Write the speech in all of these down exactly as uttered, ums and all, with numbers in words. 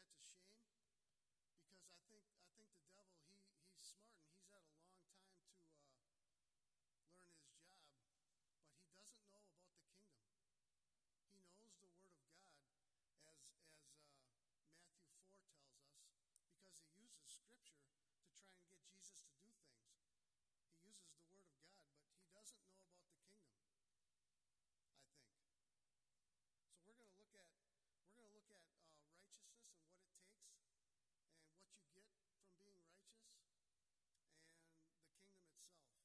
that to shame because I think I think the devil, he, he's smart and he's had a long time to uh, learn his job, but he doesn't know about the kingdom. He knows the Word of God, as, as uh, Matthew four tells us, because he uses Scripture to try and get Jesus to do things. He uses the Word of God, but he doesn't know about the kingdom, I think. So we're going to look at we're going to look at uh, righteousness and what it takes, and what you get from being righteous, and the kingdom itself.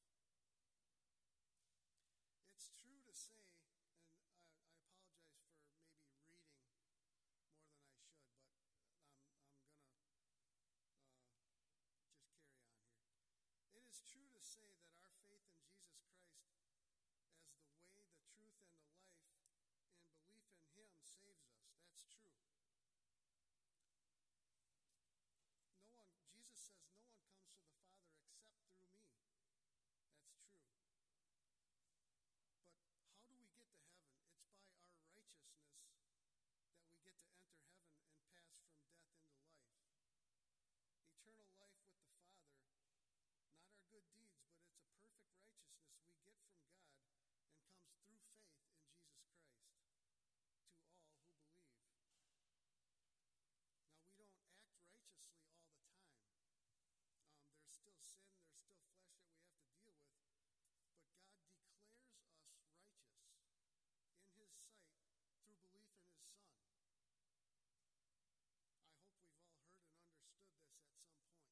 It's true to say, and I, I apologize for maybe reading more than I should, but I'm I'm going to uh, just carry on here. It is true to say that our faith in Jesus Christ as the way, the truth, and the life, and belief in Him saves us. That's true. No one, Jesus says, no one comes to the Father except through me. That's true. But how do we get to heaven? It's by our righteousness that we get to enter heaven and pass from death into life. Eternal life with the Father, not our good deeds, but it's a perfect righteousness we get from God and comes through faith in Jesus Christ to all who believe. Now, we don't act righteously all the time. Um, there's still sin, there's still flesh that we have to deal with, but God declares us righteous in His sight through belief in His Son. I hope we've all heard and understood this at some point.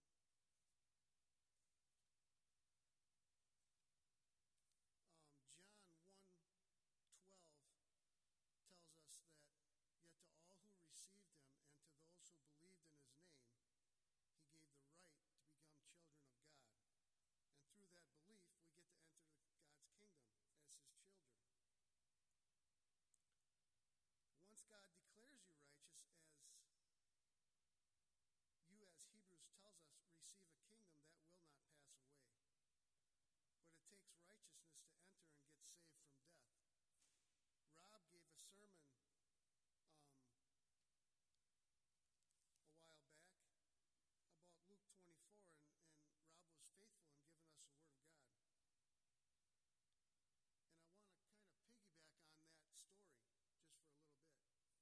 Um, John one twelve tells us that, yet to all who received Him and to those who believed in His name, He gave the right to become children of God. And through that belief, we get to enter God's kingdom as His children. Once God declares you righteous, as you, as Hebrews tells us, receive a kingdom that will not pass away. But it takes righteousness to enter and get saved from death. Rob gave a sermon um, a while back about Luke twenty-four, and, and Rob was faithful in giving us the Word of God. And I want to kind of piggyback on that story just for a little bit.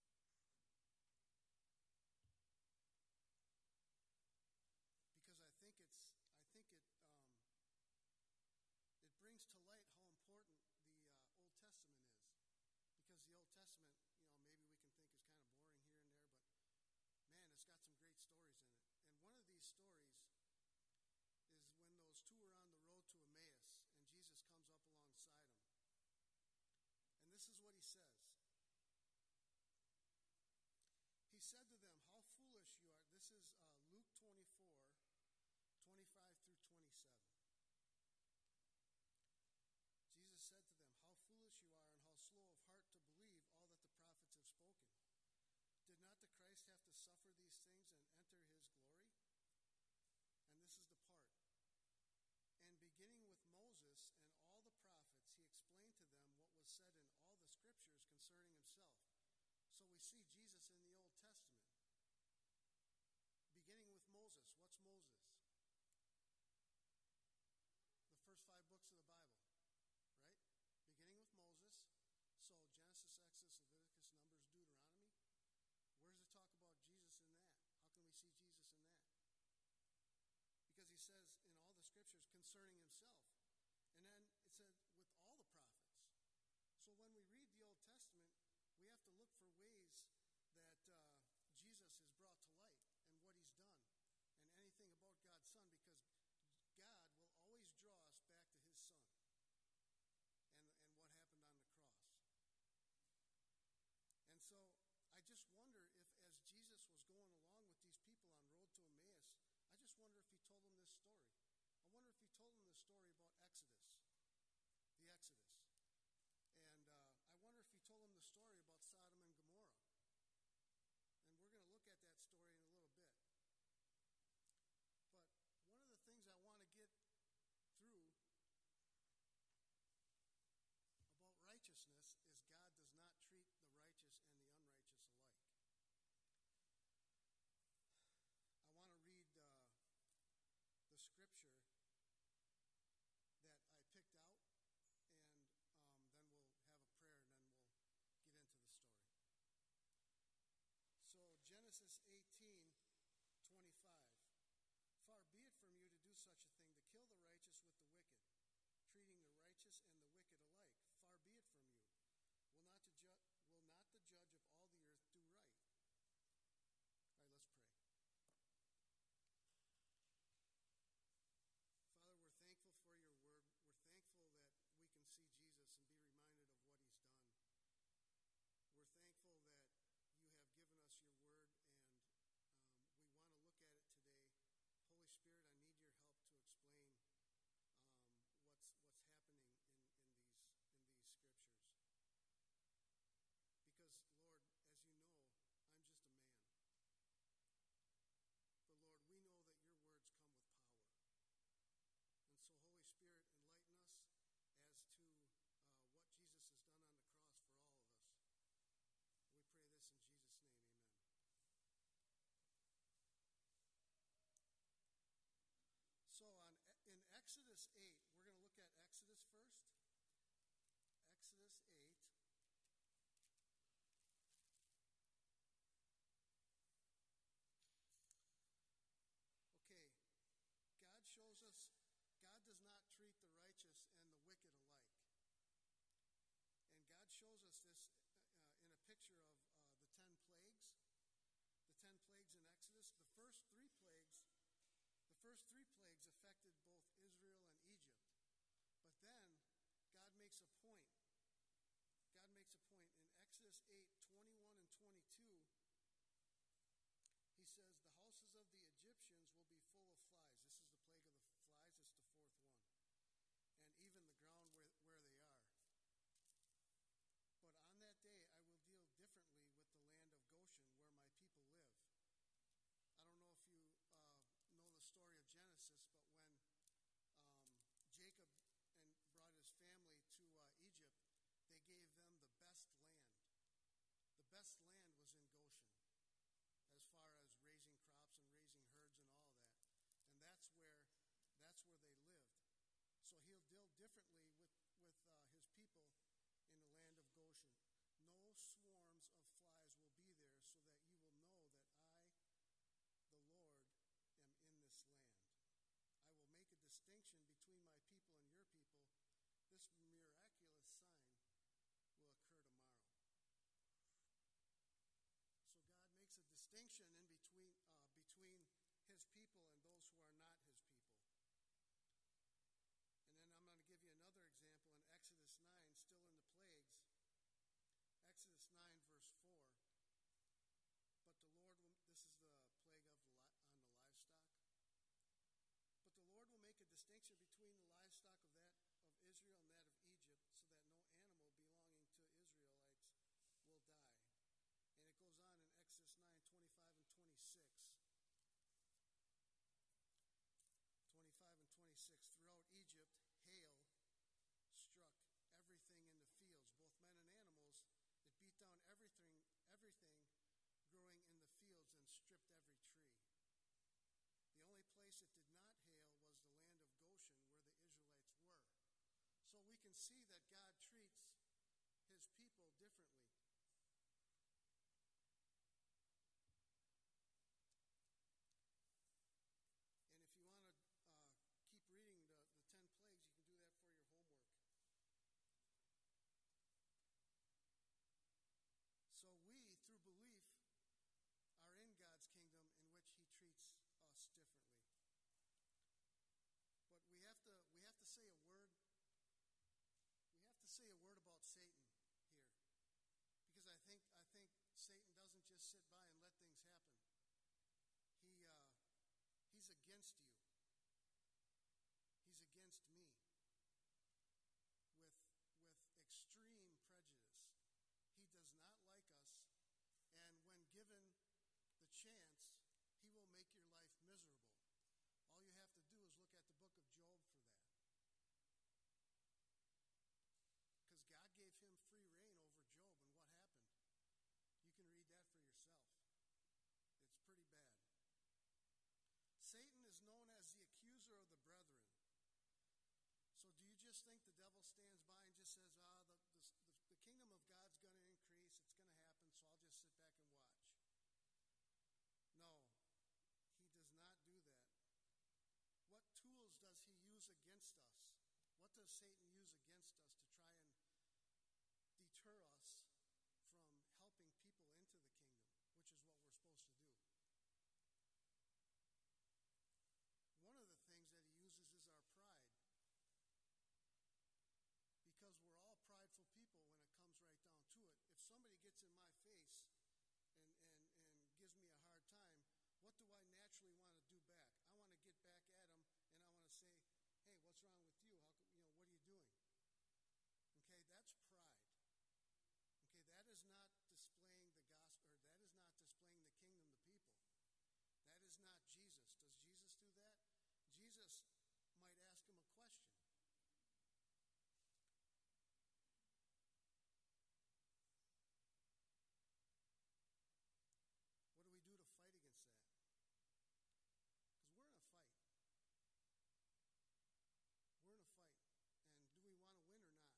Because I think it's, I think it, um, it brings to light how important the uh, Old Testament is. Because the Old Testament, you know, maybe we can think is kind of boring here and there, but man, it's got some great stories in it. And one of these stories is when those two were on the road to Emmaus, and Jesus comes up alongside them. And this is what He says. He said to them, how foolish you are. This is uh, Luke twenty-four, twenty-five through twenty-seven. Jesus said to them, how foolish you are and how slow of heart to believe all that the prophets have spoken. Did not the Christ have to suffer these things and enter His glory? And this is the part. And beginning with Moses and all the prophets, He explained to them what was said in all the scriptures concerning Himself. So we see Jesus in the Old Testament. Beginning with Moses. What's Moses? The first five books of the Bible. Right? Beginning with Moses. So Genesis, Exodus, Leviticus, Numbers, Deuteronomy. Where does it talk about Jesus in that? How can we see Jesus in that? Because He says in all the scriptures concerning Himself. And then it said with all the prophets. So when we read the Old Testament, we have to look for ways that uh, Jesus is brought to light and what He's done and anything about God's Son, because God will always draw us back to His Son and, and what happened on the cross. And so I just wonder if, as Jesus was going along with these people on road to Emmaus, I just wonder if He told them this story. I wonder if He told them this story about Exodus, the Exodus. And uh, I wonder if He told them the story about Sodom and Gomorrah. And we're going to look at that story in a little bit. But one of the things I want to get through about righteousness is God does not treat the righteous and the unrighteous alike. Genesis eighteen twenty-five. Far be it from you to do such a thing, to kill the righteous with the wicked, treating the righteous and the wicked alike. Far be it from you. Will not, to ju- will not the judge of all the earth do right? All right, let's pray. Father, we're thankful for your word. We're thankful that we can see Jesus and be reminded of what he's done. We're thankful that you have given us your word, and um, we want to look at it today. Holy Spirit, I need your help to explain um, what's what's happening in, in these in these scriptures. Because, Lord, as you know, I'm just a man. But, Lord, we know that your words come with power. And so, Holy Spirit, enlighten us as to uh, what Jesus has done on the cross for all of us. We pray this in Jesus' name, amen. So on in Exodus eight, we're going to look at Exodus first. Exodus eight. Okay, God shows us, God does not treat the righteous and the wicked alike. And God shows us this uh, in a picture of uh, the ten plagues. The ten plagues in Exodus. The first three plagues, the first three plagues affected both Israel and Egypt. But then God makes a point. God makes a point. In Exodus eight, twenty-one and twenty-two, he says, the houses of the Egyptians will be full of flies. This is the plague of the flies. It's the fourth one. And even the ground where, where they are. But on that day, I will deal differently with the land of Goshen, where my people live. I don't know if you uh, know the story of Genesis, but when um, Jacob and brought his family to uh, Egypt, they gave them the best land. The best land was in Goshen, as far as raising crops and raising herds and all that. And that's where that's where they lived. So he'll deal differently with, with uh, his people in the land of Goshen. No swarms of flies will be there, so that you will know that I, the Lord, am in this land. I will make a distinction between my people and your people. This miraculous sign will occur tomorrow. So God makes a distinction in between uh, between his people and those who are not his people. And then I'm going to give you another example in Exodus nine, still in the plagues. Exodus nine, verse four. But the Lord will, this is the plague of the, on the livestock. But the Lord will make a distinction between the livestock of that of Israel and that of Egypt, so that no animal belonging to Israelites will die. And it goes on in Exodus nine, twenty-five and twenty-six. twenty-five and twenty-six. Throughout Egypt, hail struck everything in the fields, both men and animals. It beat down everything, everything growing in the fields and stripped every tree. The only place it did not hail was the land of Goshen, where the Israelites were. So we can see that God treats his people differently. And if you want to uh, keep reading the, the ten plagues, you can do that for your homework. So we, through belief, are in God's kingdom, in which he treats us differently. But we have to we have to say a word. We have to say a word about Satan here, because I think I think Satan doesn't just sit by and let things happen. He uh, he's against you. He's against me with with extreme prejudice. He does not like us, and when given the chance, he will make your life miserable. All you have to do is look at the book of Job for that. Because God gave him free reign over Job, and what happened? You can read that for yourself. It's pretty bad. Satan is known as the accuser of the brethren. So do you just think the devil stands by and just says, ah, the, the, the kingdom of God's going to increase, it's going to happen, so I'll just sit back and watch? wrong with you? How, you know, what are you doing? Okay, that's pride. Okay, that is not displaying the gospel, or that is not displaying the kingdom to people. That is not Jesus. Does Jesus do that? Jesus might ask him a question. What do we do to fight against that? Because we're in a fight. We're in a fight. And do we want to win or not?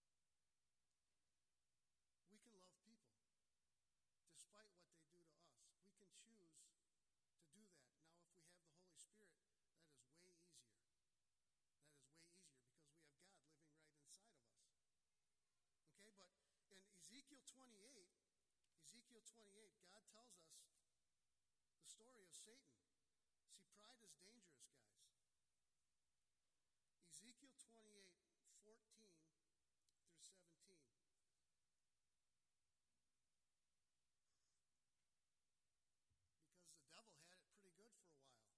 We can love people despite what they do to us. We can choose to do that. Now, if we have the Holy Spirit, that is way easier. That is way easier because we have God living right inside of us. Okay, but in Ezekiel twenty-eight, Ezekiel twenty-eight, God tells us the story of Satan. See, pride is dangerous, guys. Ezekiel twenty-eight, fourteen through seventeen. Because the devil had it pretty good for a while.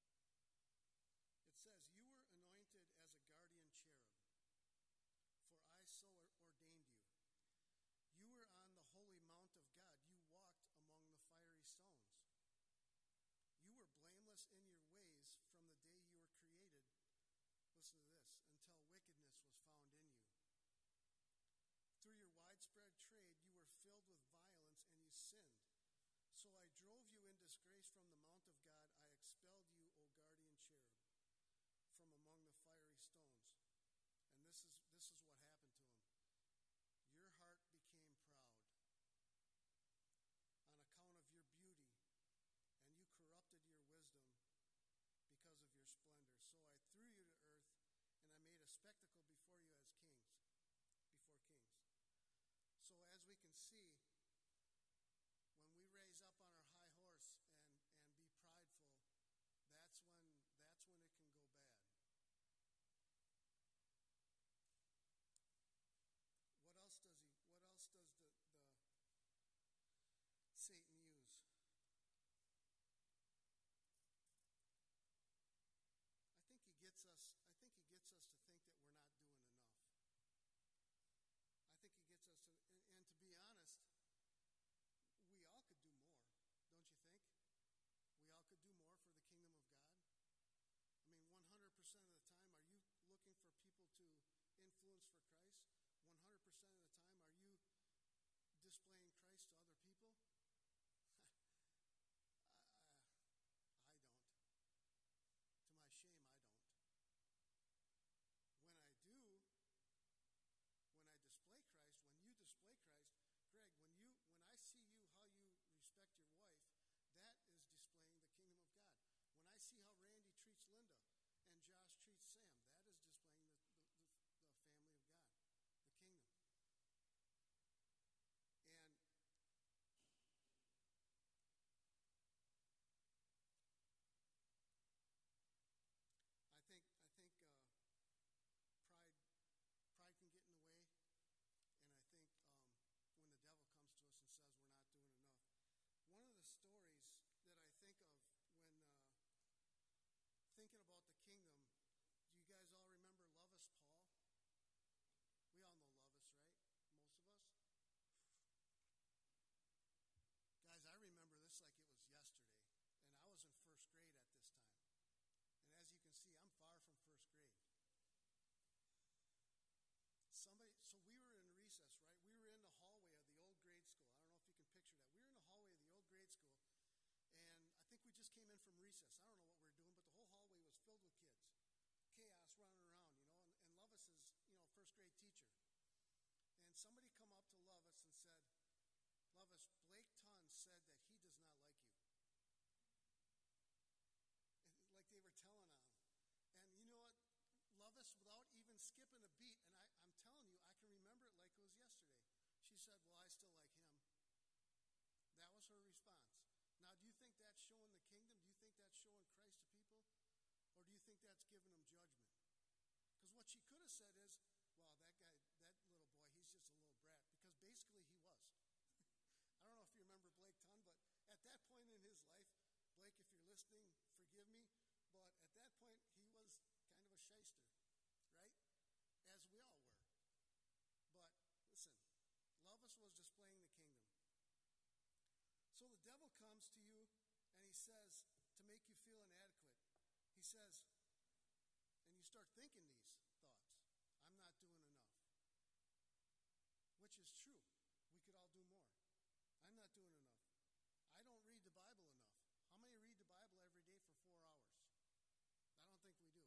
It says, "You were anointed as a guardian cherub, for I so ordained you. You were on the holy mount of God. You walked among the fiery stones. You were blameless in your ways from the day you were created," listen to this, "until wickedness was found in you. Through your widespread trade, you were filled with violence and you sinned. So I drove you in disgrace from the mount of God. I expelled you, O guardian cherub, from among the fiery stones." And this is this is what happened to him. "Your heart became proud on account of your beauty, and you corrupted your wisdom because of your splendor. So I threw you to earth, and I made a spectacle before you as kings, before kings." So as we can see, when we raise up on our high horse and, and be prideful, that's when that's when it can go bad. What else does he what else does the, the Satan use? I think he gets us I think he gets us to think that we're not doing enough. I think he gets us to, and, and to be honest, we all could do more, don't you think? We all could do more for the kingdom of God. I mean, one hundred percent of the time, are you looking for people to influence for Christ? one hundred percent of the time, are you displaying Christ to other people? I, I, I don't. To my shame, I don't. When I do, when I display Christ, when you display Christ, Greg, when you when I see you how you respect your wife, that is displaying the kingdom of God. When I see how Randy treats Linda and Josh treats Sam, that is displaying the, the, the, the family of God, the kingdom. And I think I think uh, pride pride can get in the way, and I think um, when the devil comes to us and says we're not doing enough. One of the stories that I think of when uh, thinking about the kingdom, do you guys all remember Lovis Paul? We all know Lovis, right? Most of us? Guys, I remember this like it was yesterday, and I was in first grade at this time. And as you can see, I'm far from first grade. Somebody, so we were in recess, right? We were in the hallway of the old grade school. I don't know if you can picture that. We were in the hallway of the old grade school, and I think we just came in from recess. I don't know what we were doing, but the whole hallway was filled with kids. Chaos running around, you know, and, and Lovis is, you know, first grade teacher. And somebody come up to Lovis and said, "Lovis, Blake Tunn said that he does not like you." And like they were telling on him. And you know what? Lovis, without even skipping a beat, and I, I'm telling you, I can remember it like it was yesterday. She said, "Well, I still like him." That was her response. Now, do you think that's showing the kingdom? Do you think that's showing Christ to people? Or do you think that's giving them judgment? Because what she could have said is, "Well, that guy, that little boy, he's just a little brat." Because basically he was. I don't know if you remember Blake Tunn, but at that point in his life, Blake, if you're listening, forgive me, but at that point he was kind of a shyster. was displaying the kingdom. So the devil comes to you and he says, to make you feel inadequate, he says, and you start thinking these thoughts, I'm not doing enough. Which is true. We could all do more. I'm not doing enough. I don't read the Bible enough. How many read the Bible every day for four hours? I don't think we do.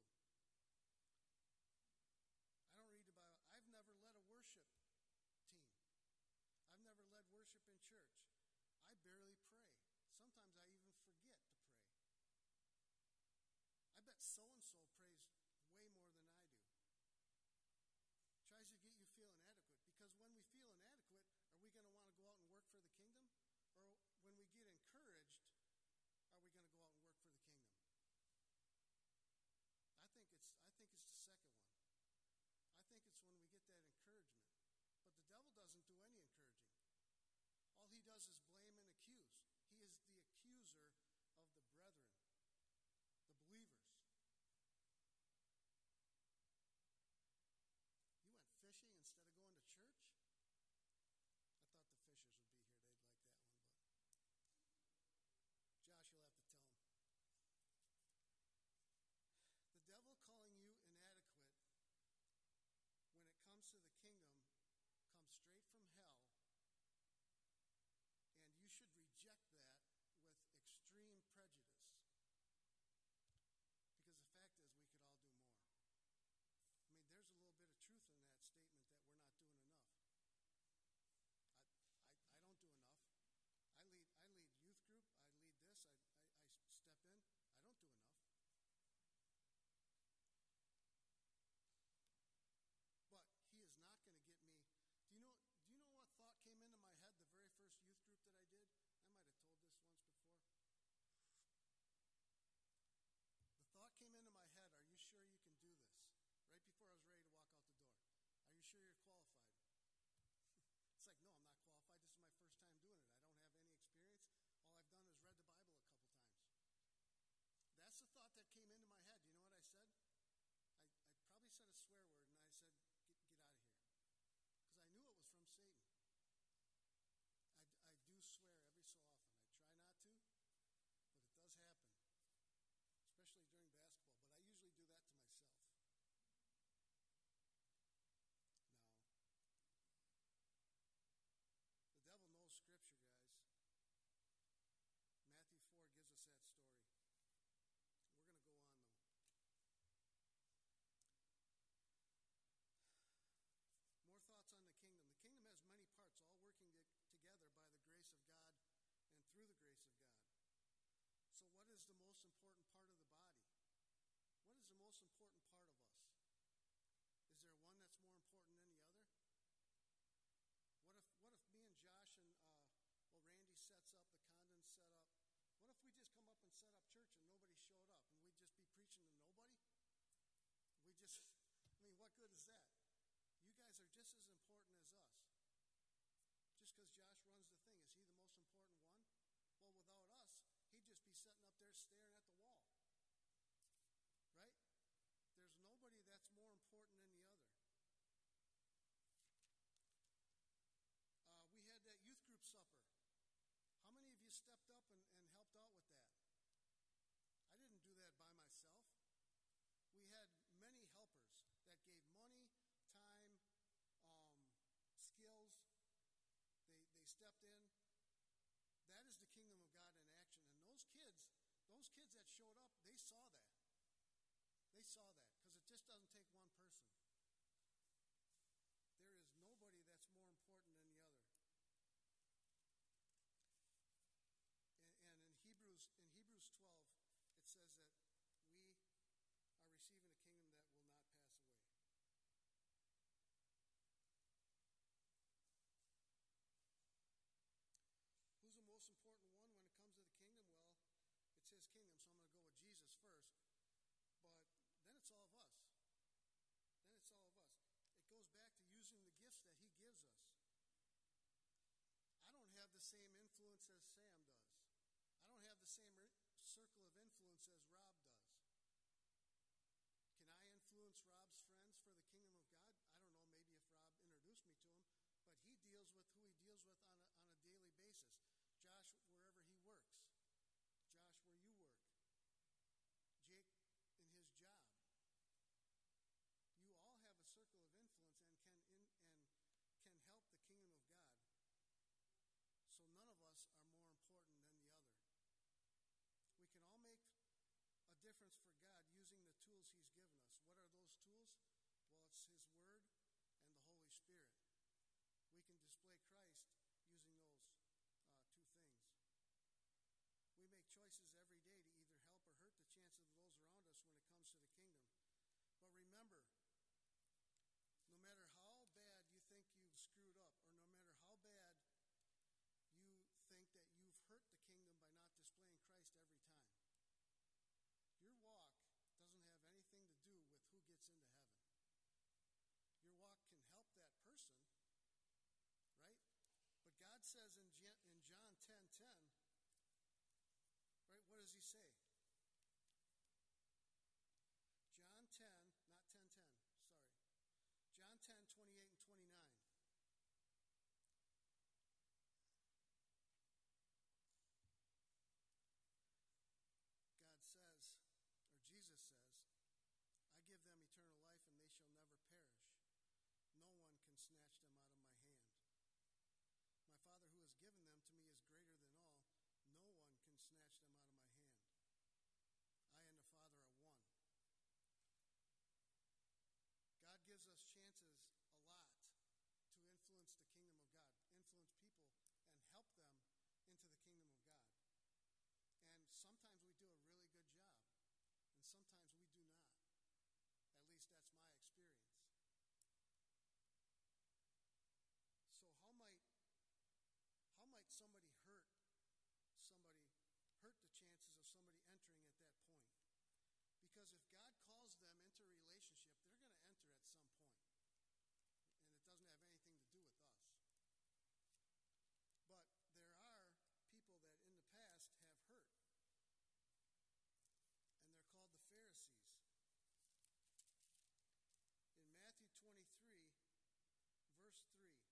I don't read the Bible. I've never led a worship team. I've never led worship in church. I barely pray. Sometimes I even forget to pray. I bet so-and-so prays way more than I do. Tries to get you feel inadequate. Because when we feel inadequate, are we going to want to go out and work for the kingdom? Or when we get encouraged, are we going to go out and work for the kingdom? I think it's I think it's the second one. I think it's when we get that encouragement. But the devil doesn't do any encouraging. All he does is blame and accuse. He is the accuser of the brethren, the believers. You went fishing instead of going to church? I thought the fishers would be here. They'd like that one, but Josh, you'll have to tell them. The devil calling you inadequate when it comes to the kingdom comes straight from hell, and you should reject that with extreme prejudice. Because the fact is, we could all do more. I mean, there's a little bit of truth in that statement that we're not doing enough. I, I, I don't do enough. I lead I lead youth group. I lead this. I, I, I step in. I don't do enough. But he is not going to get me. Do you know? Do you know what thought came into my head the very first youth group that I did? I might have told this once before. The thought came into my head, are you sure you can do this? Right before I was ready to walk out the door. Are you sure you're qualified? It's like, no, I'm not qualified. This is my first time doing it. I don't have any experience. All I've done is read the Bible a couple times. That's the thought that came into my head. You know what I said? I, I probably said a swear word, and I said, get, get out of here. Because I knew it was from Satan. I, I do swear every so often. I try not to, but it does happen. Especially during basketball. But I usually do that to myself. No. The devil knows Scripture, guys. Matthew four gives us that story. We're going to go on, though. More thoughts on the kingdom. The kingdom has many parts, all working to, together by the grace of God and through the grace of God. So what is the most important part of the body? What is the most important part of us? Is there one that's more important than the other? What if what if me and Josh and, uh, well, Randy sets up, the Condons set up, what if we just come up and set up church and nobody showed up and we'd just be preaching to nobody? We just, I mean, what good is that? You guys are just as important as us. Just because Josh runs the thing, is he the most important one? Well, without us, he'd just be sitting up there staring at the wall. Right? There's nobody that's more important than the other. Uh, we had that youth group supper. How many of you stepped up and, and helped out with that? I didn't do that by myself. We had many helpers that gave money, time, um, skills. They they stepped in. That is the kingdom of God in action. And those kids, those kids that showed up, they saw that. They saw that because it just doesn't take one person. There is nobody that's more important than the other. And, and in Hebrews in Hebrews twelve, it says that we are receiving a kingdom that will not pass away. Who's the most important one when it comes to the kingdom? Well, it's his kingdom, so I'm going to go with Jesus first. But then it's all of us. Then it's all of us. It goes back to using the gifts that he gives us. I don't have the same influence as Sam does. I don't have the same circle of influence as Rob does. Can I influence Rob's friends for the kingdom of God? I don't know, maybe if Rob introduced me to him, but he deals with who he deals influence for God using the tools he's given us. What are those tools? Well, it's his word and the Holy Spirit. We can display Christ using those uh, two things. We make choices every day to either help or hurt the chances of those around us when it comes to the kingdom. But remember, no matter how bad you think you've screwed up, or no matter how bad you think that you've hurt the kingdom by not displaying Christ every time, your walk doesn't have anything to do with who gets into heaven. Your walk can help that person, right? But God says in John ten ten, right, what does he say? John ten, not ten ten, sorry. John ten, twenty-eight and twenty-nine. God says, or Jesus says, I give them eternal life and they shall never perish. No one can snatch them out of my hand. My Father who has given them to me is greater than all. No one can snatch them out of my hand. I and the Father are one. God gives us chances a lot to influence the kingdom of God, influence people and help them into the kingdom of God. And sometimes we do a really good job, and sometimes we do not. At least that's my experience. So how might how might somebody hurt somebody, hurt the chances of somebody entering at that point? Because if God calls them into a relationship, they're going to enter at some point. And it doesn't have anything to do with us. But there are people that in the past have hurt. And they're called the Pharisees. In Matthew twenty-three, verse three,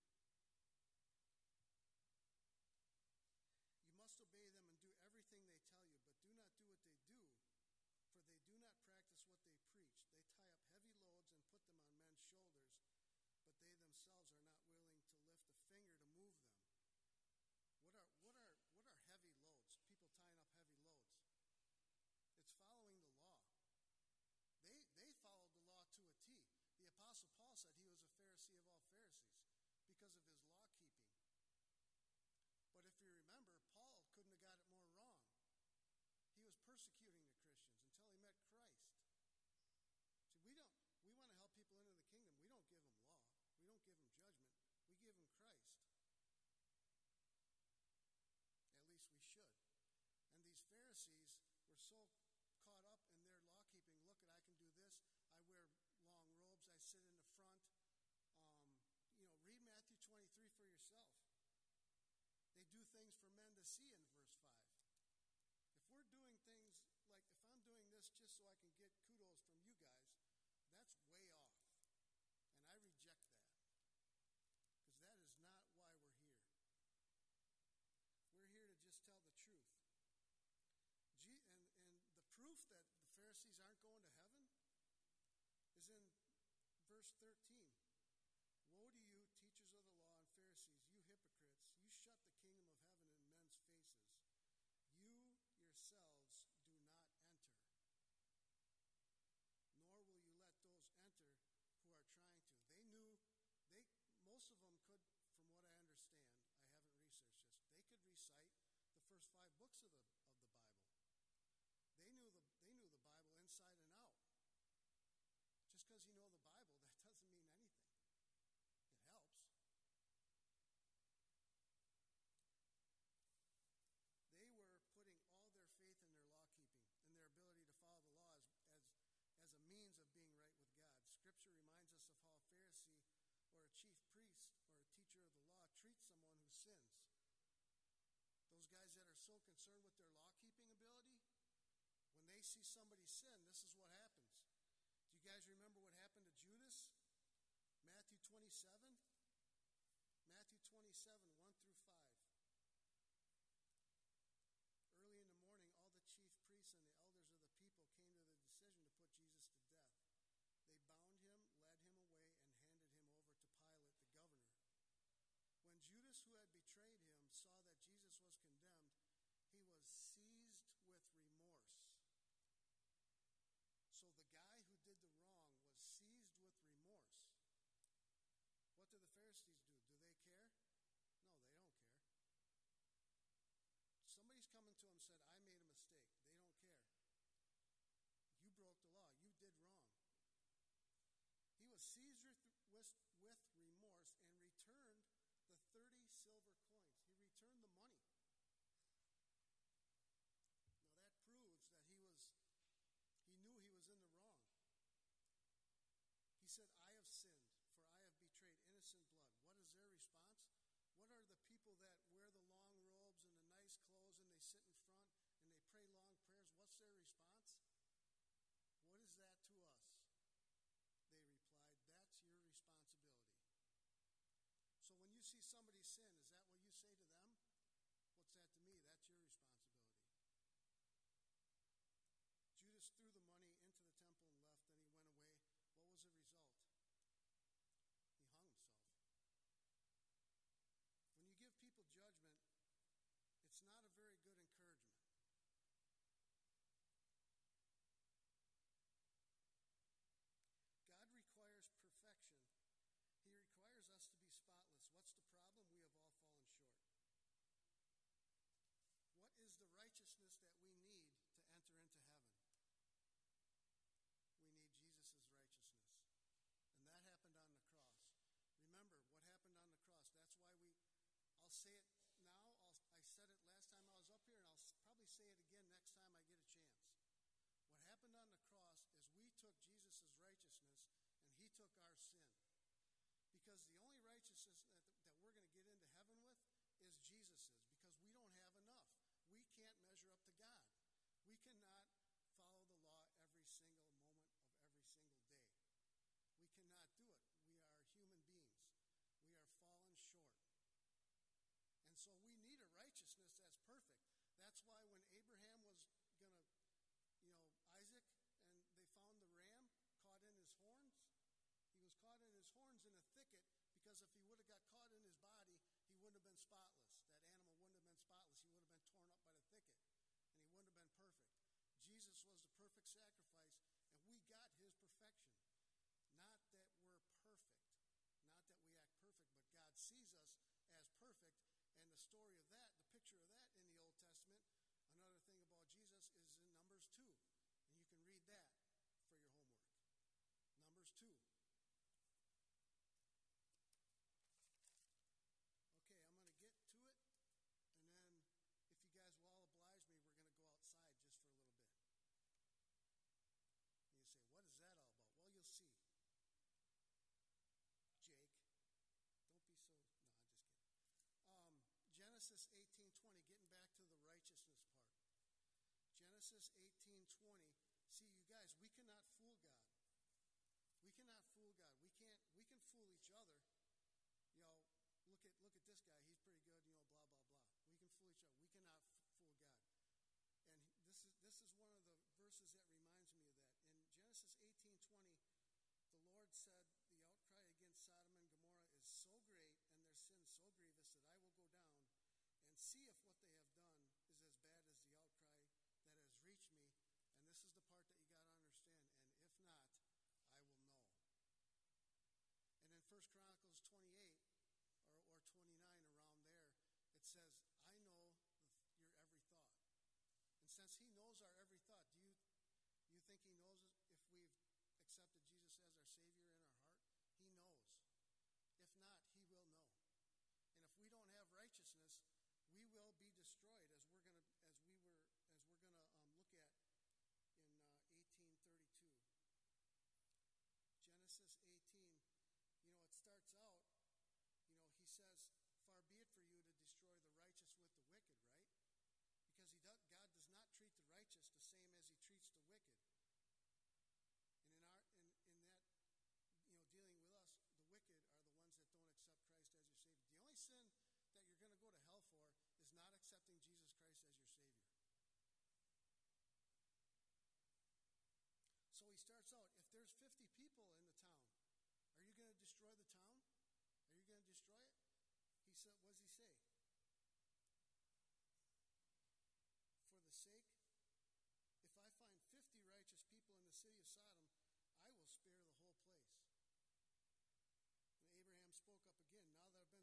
you must obey them and do everything they tell you, but do not do what they do, for they do not practice what they preach. They tie up heavy loads and put them on men's shoulders, but they themselves are not willing to lift a finger to move them. What are what are what are heavy loads? People tying up heavy loads. It's following the law. They they followed the law to a T. The Apostle Paul said he was a Pharisee of all Pharisees because of his law keeping. But if you remember, Paul couldn't have got it more wrong. He was persecuting the Christians until he met Christ. See, we don't we want to help people into the kingdom. We don't give them law. We don't give them judgment. We give them Christ. At least we should. And these Pharisees were so caught up in their law keeping. Look, at I can do this. I wear long robes. I sit in the front. Um, you know, read Matthew twenty-three for yourself. They do things for men to see in verse five. If we're doing things like, if I'm doing this just so I can get kudos from you guys, that's way off. And I reject that. Because that is not why we're here. We're here to just tell the truth. And, and the proof that the Pharisees aren't going to heaven is in verse thirteen. Woe to you, teachers of the law and Pharisees, you hypocrites! You shut the kingdom of heaven in men's faces. You yourselves do not enter, nor will you let those enter who are trying to. They knew, they most of them could, from what I understand, I haven't researched this, they could recite the first five books of the of the Bible. They knew the they knew the Bible inside and out. Just because you know the Bible, that doesn't mean anything. It helps. They were putting all their faith in their law keeping and their ability to follow the law as, as, as a means of being right with God. Scripture reminds us of how a Pharisee or a chief priest or a teacher of the law treats someone who sins. Those guys that are so concerned with their law keeping ability, when they see somebody sin, this is what happens. Do you guys remember what happened to Judas? Matthew twenty-seven? Matthew twenty-seven, one through five. Early in the morning, all the chief priests and the elders of the people came to the decision to put Jesus to death. They bound him, led him away, and handed him over to Pilate, the governor. When Judas, who had betrayed him, saw that Jesus was condemned, he was seized with remorse. Pharisees do? Do they care? No, they don't care. Somebody's coming to them and said, I made a mistake. They don't care. You broke the law. You did wrong. He was seized with, with remorse and returned the thirty silver coins. He returned the money. Now that proves that he was, he knew he was in the wrong. He said, I have sinned, for I have betrayed innocent blood. What is their response? What are the people that wear the long robes and the nice clothes and they sit in front and they pray long prayers? What's their response? What is that to us? They replied, that's your responsibility. So when you see somebody sin, is that what you say to them? What's that to me? That's your responsibility. Judas threw the money into the temple and left, and he went away. What was the result? He hung himself. When you give people judgment, it's not a very good encouragement. God requires perfection. He requires us to be spotless. What's the problem? We have all fallen short. What is the righteousness that we need to enter into heaven? We need Jesus' righteousness. And that happened on the cross. Remember what happened on the cross. That's why we, I'll say it now. I'll, I said it last time I was up here, and I'll probably say it again next time I get a chance. What happened on the cross is we took Jesus' righteousness and he took our sin. Because the only righteousness that, that we're going to get into heaven with is Jesus's, because we don't have enough. We can't measure up to God. We cannot follow the law every single moment of every single day. We cannot do it. We are human beings. We are fallen short. And so we need a righteousness that's perfect. That's why when Abraham was going to, you know, Isaac, and they found the ram caught in his horns, he was caught in his horns in a thicket, because if he would have got caught in his body, he wouldn't have been spotless. That animal wouldn't have been spotless. He would have been torn up by the thicket, and he wouldn't have been perfect. Jesus was the perfect sacrifice, and we got his perfection. Not that we're perfect, not that we act perfect, but God sees us as perfect, and the story of that, the picture of that in the Old Testament, another thing about Jesus is in Numbers two, and you can read that for your homework. Numbers two. Okay, I'm going to get to it, and then if you guys will all oblige me, we're going to go outside just for a little bit. And you say, what is that all about? Well, you'll see. Jake, don't be so, no, I'm just kidding. Um, Genesis eighteen twenty, getting back to the righteousness part. Genesis eighteen twenty, see, you guys, we cannot fool God. We cannot fool God. We can't, we can fool each other. You know, look at look at this guy. He's pretty good, you know, blah, blah, blah. We can fool each other. We cannot f- fool God. And this is this is one of the verses that reminds me of that. In Genesis eighteen twenty, the Lord said, the outcry against Sodom and Gomorrah is so great and their sin so grievous that I will go down and see if what they have done is as bad as the outcry that has reached me. And this is the part that you got to understand. And if not, I will know. And in First Chronicles twenty-eight or, or twenty-nine, around there, it says, I know the, your every thought. And since he knows our every thought, do you you think he knows if we've accepted Jesus as our Savior in our heart? He knows. If not, he will know. And if we don't have righteousness, we will be destroyed, as we're gonna as we were as we're gonna um, look at in uh, eighteen thirty-two. Genesis eighteen, you know, it starts out, you know, he says, far be it for you to destroy the righteous with the wicked, right? Because he does, God does not treat the righteous the same as he treats the wicked. And in our in, in that, you know, dealing with us, the wicked are the ones that don't accept Christ as your Savior. The only sin that you're going to go to hell for is not accepting Jesus Christ as your Savior. So he starts out, if there's fifty people in the town, are you going to destroy the town? Are you going to destroy it? He said, what does he say? For the sake, if I find fifty righteous people in the city of Sodom, I will spare the whole place. And Abraham spoke up again,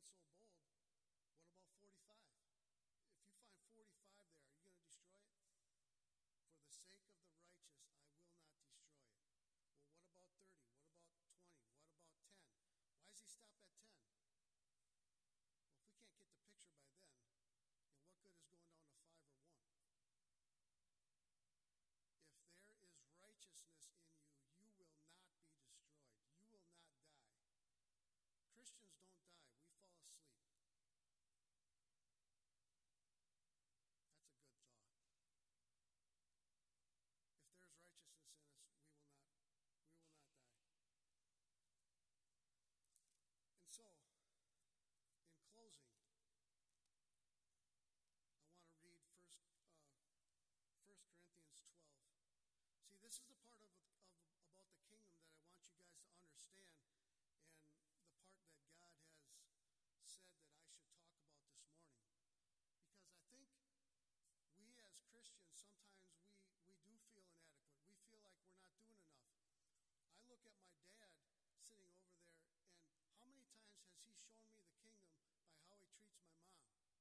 so bold, what about forty-five? If you find forty-five there, are you going to destroy it? For the sake of the righteous, I will not destroy it. Well, what about thirty? What about twenty? What about ten? Why does he stop at ten? Well, if we can't get the picture by then, you know, what good is going down to five or one? If there is righteousness in you, you will not be destroyed. You will not die. Christians don't die. We fall asleep. That's a good thought. If there's righteousness in us, we will not, we will not die. And so, in closing, I want to read first, uh, First Corinthians twelve. See, this is the part of, of about the kingdom that I want you guys to understand, and the part that God has said that I should talk about this morning. Because I think we as Christians, sometimes we, we do feel inadequate. We feel like we're not doing enough. I look at my dad sitting over there, and how many times has he shown me the kingdom by how he treats my mom?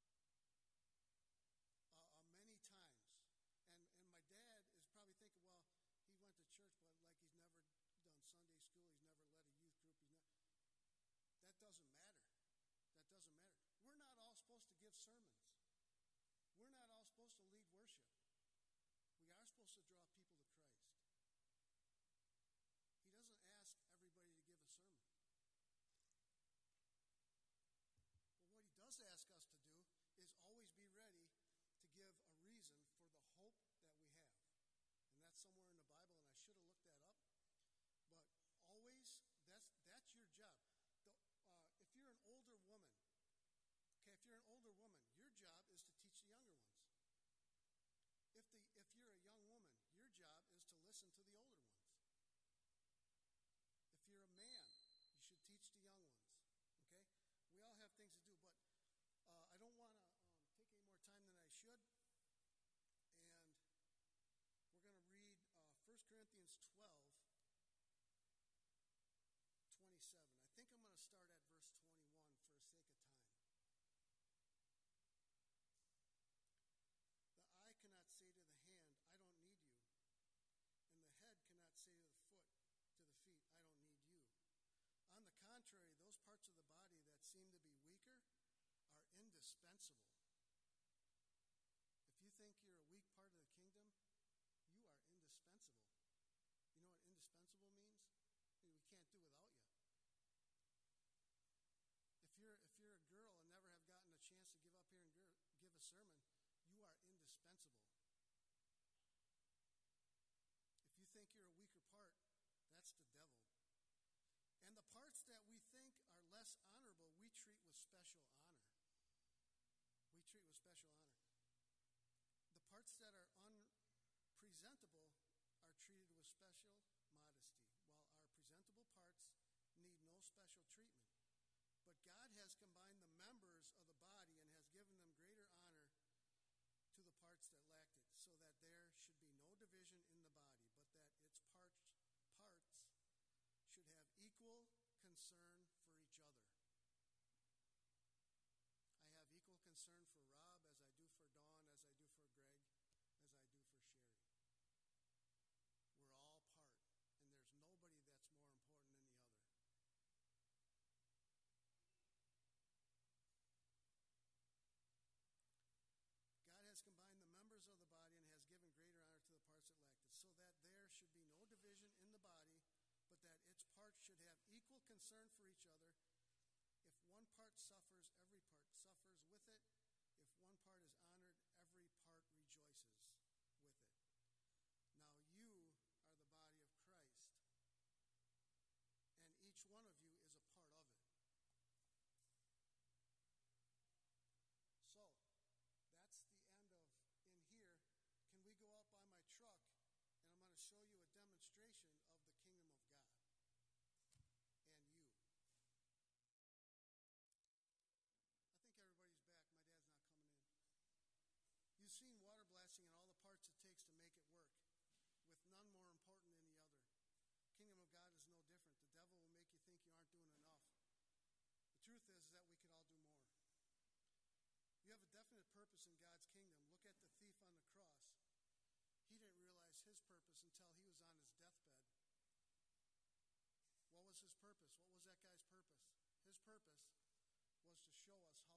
Uh, uh, many times. And and my dad is probably thinking, well, he went to church, but like he's never done Sunday school, he's never led a youth group. He's not. That doesn't matter. That doesn't matter. We're not all supposed to give sermons. We're not all supposed to lead worship. We are supposed to draw people to Christ. He doesn't ask everybody to give a sermon. But what he does ask us to do is always be ready to give a reason for the hope that we have. And that's somewhere in the Bible, and I should have looked that up. But always, that's that's your job. The, uh, if you're an older woman, okay, if you're an older woman, your job is to teach the younger ones. If the if you're a young woman, your job is to listen to the older ones. If you're a man, you should teach the young ones. Okay? We all have things to do, but uh, I don't want to um, take any more time than I should. And we're going to read uh, First Corinthians twelve, twenty-seven. I think I'm going to start at verse twenty-one for the sake of time. The eye cannot say to the hand, I don't need you. And the head cannot say to the foot, to the feet, I don't need you. On the contrary, those parts of the body that seem to be weaker are indispensable. If you think you're a weak part of the kingdom, you are indispensable. You know what indispensable means? I mean, we can't do without you. If you're if you're a girl and never have gotten a chance to give up here and give a sermon, you are indispensable. If you think you're a weaker part, that's the devil. And the parts that we think are less honorable, we treat with special honor. We treat with special honor. The parts that are unpresentable are treated with special modesty, while our presentable parts need no special treatment. But God has combined the members of the body and has given them greater honor to the parts that lacked it, so that there should be no division in the body, but that its parts, parts should have equal concern for each other. I have equal concern for Rob as I do for Dawn, as I do for Greg, as I do for Sherry. We're all part, and there's nobody that's more important than the other. God has combined the members of the body and has given greater honor to the parts that lacked it, so that there should be no division in the body, but that its parts should have equal concern for each other. If one part suffers, every part suffers with it. If one part is honored, every part rejoices with it. Now you are the body of Christ, and each one of you is a part of it. So, that's the end of in here. Can we go out by my truck, and I'm going to show you a demonstration of the kingdom of God and you. I think everybody's back. My dad's not coming in. You've seen water blasting and all the parts it takes to make it work, with none more important than the other. Kingdom of God is no different. The devil will make you think you aren't doing enough. The truth is that we could all do his purpose until he was on his deathbed. What was his purpose? What was that guy's purpose? His purpose was to show us how